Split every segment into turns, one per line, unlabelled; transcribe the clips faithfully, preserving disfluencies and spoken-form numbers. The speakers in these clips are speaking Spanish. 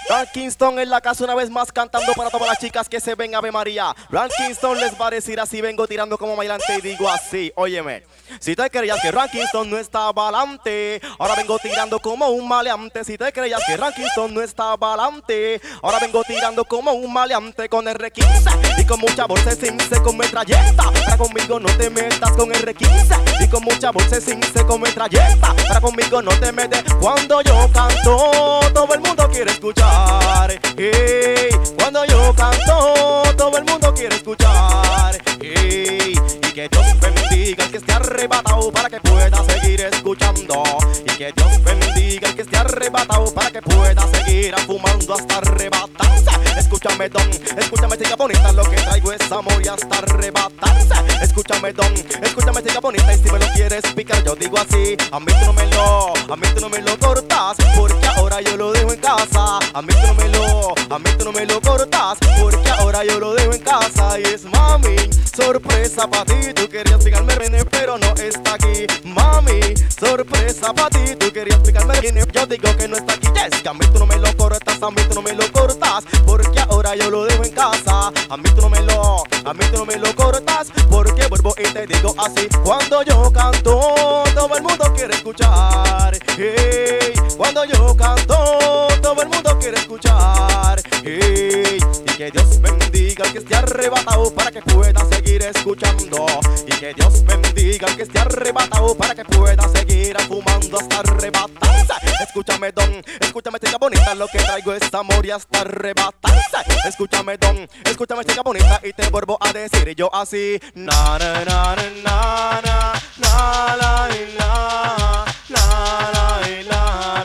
Ran Kingston en la casa una vez más cantando para todas las chicas que se ven Ave María. Ran Kingston les va a decir así, vengo tirando como bailante y digo así, óyeme. Si te creías que Ran Kingston no estaba adelante, ahora vengo tirando como un maleante. Si te creías que Ran Kingston no estaba adelante, ahora vengo tirando como un maleante con R quince y con mucha bolsa cince con metralleta. Para conmigo no te metas con R quince y con mucha bolsa cince con metralleta. Para conmigo no te metes cuando yo canto, todo el mundo quiere escuchar. Hey, cuando yo canto, todo el mundo quiere escuchar. Hey, y que Dios bendiga al que esté arrebatado para que pueda seguir escuchando. Y que Dios bendiga al que esté arrebatado para que pueda seguir fumando hasta arrebatarse. Escúchame, don, escúchame, chica bonita, lo que traigo es amor y hasta arrebatarse. Escúchame, don, escúchame, chica bonita, y si me lo quieres picar, yo digo así. A mí tú no me lo, a mí tú no me lo cortas, porque ahora yo lo dejo en casa. A mí tú no me lo, a mí tú no me lo cortas, porque ahora yo lo dejo en casa. Y es mami, sorpresa para ti, tú querías picarme René, pero no está aquí. Mami, sorpresa para ti, tú querías picarme René, yo digo que no está aquí. Yes, que a mí tú no me lo cortas, a mí tú no me lo cortas, porque ahora yo lo dejo en casa. A mí tú no me lo, a mí tú no me lo cortas, porque vuelvo y te digo así. Cuando yo canto, todo el mundo quiere escuchar. Hey, cuando yo canto, todo el mundo quiere escuchar. Hey, y que Dios bendiga al que esté arrebatado para que pueda seguir escuchando. Y que Dios bendiga al que esté arrebatado para que pueda seguir fumando hasta arrebatarse. Escúchame, don, escúchame, chica bonita, lo que traigo es amor y hasta arrebatarse. Escúchame, don, escúchame, chica bonita, y te vuelvo a decir yo así. Na na na na na na na la la la la la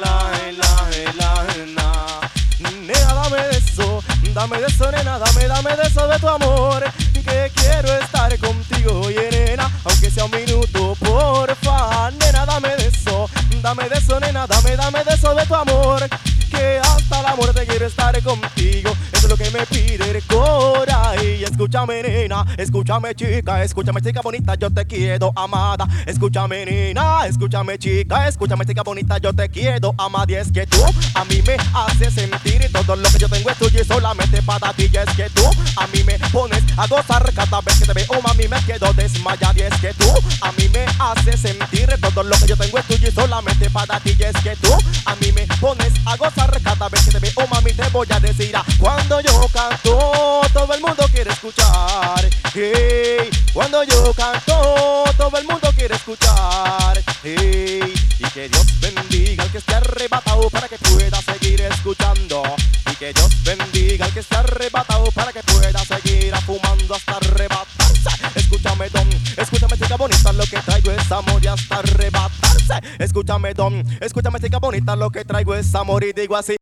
la la la. Nena, dame de eso, dame de eso, nena, dame, dame de eso de tu amor, que quiero estar contigo, oye, nena, aunque sea un minuto, porfa. Nena, dame de eso, dame de eso, nena, dame, dame de eso de tu amor, que hasta la muerte quiero estar contigo. Eso es lo que me pide el cora. Y escúchame, nena, escúchame, chica, escúchame, chica bonita, yo te quiero, amada. Escúchame, nena, escúchame, chica, escúchame, chica bonita, yo te quiero, amada. Y es que tú a mí me haces sentir todo lo que yo tengo es tuyo y solamente para ti. Y es que tú a mí me pones a gozar cada vez que te veo, mami, me quedo desmayada. Y es que tú a mí me haces sentir todo lo que yo tengo es tuyo y solamente para ti. Y es que tú a mí me pones a gozar cada vez que te veo, mami, te voy a decir. Cuando yo canto, todo el mundo quiere escuchar. Hey, cuando yo canto, todo el mundo quiere escuchar. Hey, y que Dios bendiga al que esté arrebatado para que pueda seguir escuchando. Y que Dios bendiga al que esté arrebatado para que pueda seguir fumando hasta arrebatarse. Escúchame, don, escúchame, chica bonita, lo que traigo es amor y hasta arrebatarse. Escúchame, don, escúchame, chica bonita, lo que traigo es amor y digo así.